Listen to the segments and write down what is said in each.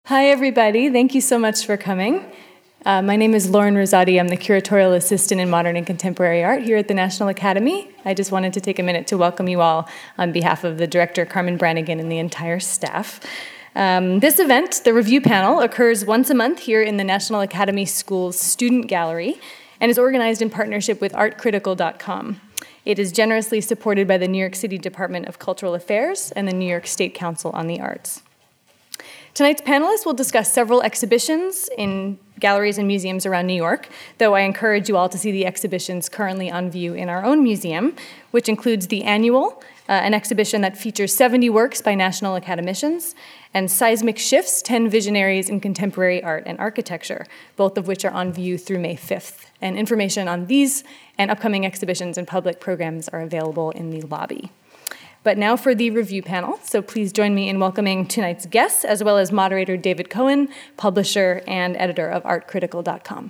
Hi, everybody. Thank you so much for coming. My name is Lauren Rosati. I'm the Curatorial Assistant in Modern and Contemporary Art here at the National Academy. I just wanted to take a minute to welcome you all on behalf of the director, Carmen Brannigan, and the entire staff. This event, the review panel, occurs once a month here in the National Academy School's Student Gallery and is organized in partnership with artcritical.com. It is generously supported by the New York City Department of Cultural Affairs and the New York State Council on the Arts. Tonight's panelists will discuss several exhibitions in galleries and museums around New York, though I encourage you all to see the exhibitions currently on view in our own museum, which includes the Annual, an exhibition that features 70 works by national academicians, and Seismic Shifts, 10 Visionaries in Contemporary Art and Architecture, both of which are on view through May 5th. And information on these and upcoming exhibitions and public programs are available in the lobby. But now for the review panel, so please join me in welcoming tonight's guests, as well as moderator David Cohen, publisher and editor of artcritical.com.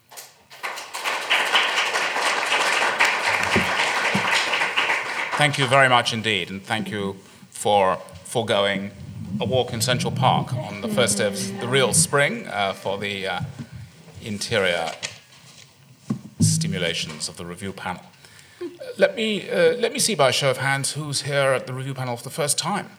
Thank you very much indeed, and thank you for foregoing a walk in Central Park on the first day of the real spring for the interior stimulations of the review panel. Let me see by a show of hands who's here at the review panel for the first time.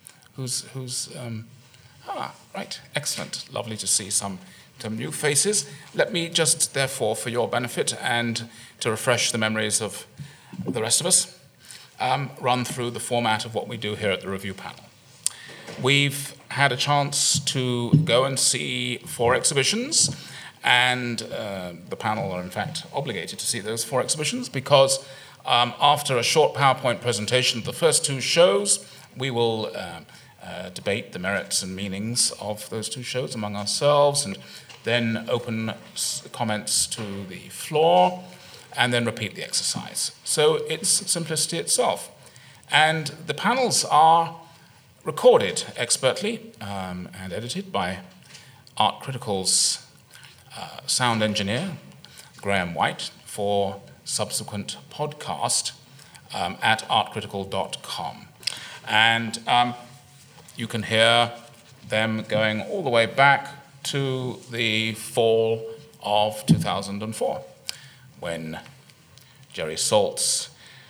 Right, excellent. Lovely to see some new faces. Let me just, therefore, for your benefit and to refresh the memories of the rest of us, run through the format of what we do here at the review panel. We've had a chance to go and see 4 exhibitions, and the panel are in fact obligated to see those 4 exhibitions because after a short PowerPoint presentation of the first 2 shows, we will debate the merits and meanings of those 2 shows among ourselves, and then open comments to the floor, and then repeat the exercise. So it's simplicity itself. And the panels are recorded expertly and edited by Art Critical's sound engineer, Graham White, for subsequent podcast at artcritical.com. And you can hear them going all the way back to the fall of 2004, when Jerry Saltz,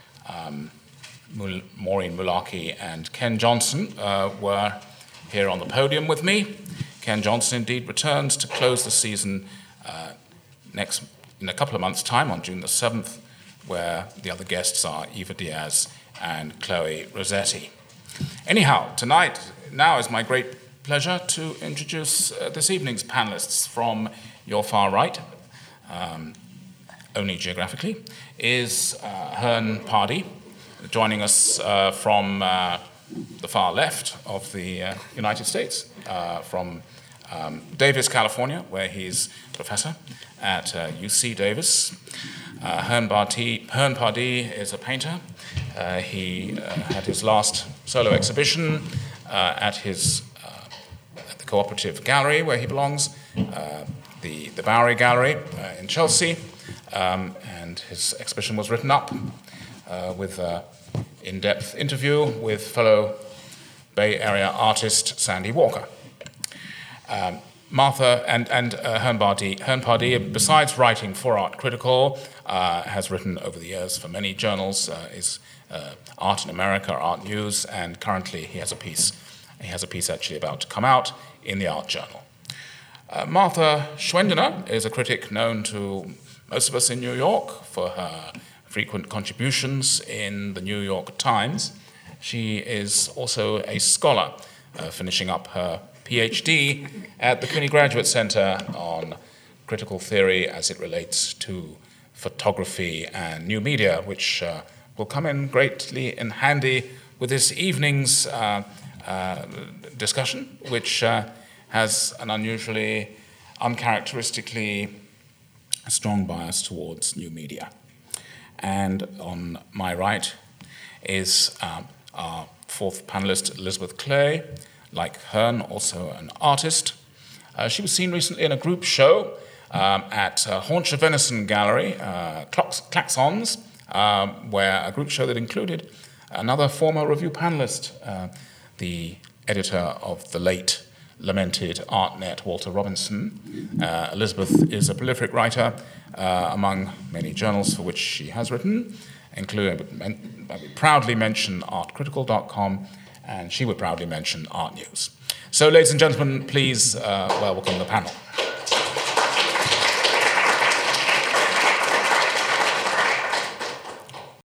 Maureen Mullarkey, and Ken Johnson were here on the podium with me. Ken Johnson indeed returns to close the season in a couple of months' time on June the 7th, where the other guests are Eva Diaz and Chloe Rossetti. Anyhow, tonight, now is my great pleasure to introduce this evening's panelists. From your far right, only geographically, is Hearn Pardee, joining us from the far left of the United States, from Davis, California, where he's professor at UC Davis. Hearn Pardee is a painter. He had his last solo exhibition at the Cooperative Gallery, where he belongs, the Bowery Gallery in Chelsea, and his exhibition was written up with an in-depth interview with fellow Bay Area artist Sandy Walker. Hearn Pardee, besides writing for Art Critical, has written over the years for many journals, is Art in America, Art News, and currently he has a piece actually about to come out in the Art Journal. Martha Schwendener is a critic known to most of us in New York for her frequent contributions in the New York Times. She is also a scholar, finishing up her PhD at the CUNY Graduate Center on critical theory as it relates to photography and new media, which will come in greatly in handy with this evening's discussion, which has an uncharacteristically strong bias towards new media. And on my right is our 4th panelist, Elizabeth Clay, like Hearn, also an artist. She was seen recently in a group show at Haunch of Venison Gallery, Klaxons, where a group show that included another former review panelist, the editor of the late lamented ArtNet Walter Robinson. Elizabeth is a prolific writer among many journals for which she has written, including, I would proudly mention artcritical.com, and she would proudly mention Art News. So, ladies and gentlemen, please welcome the panel.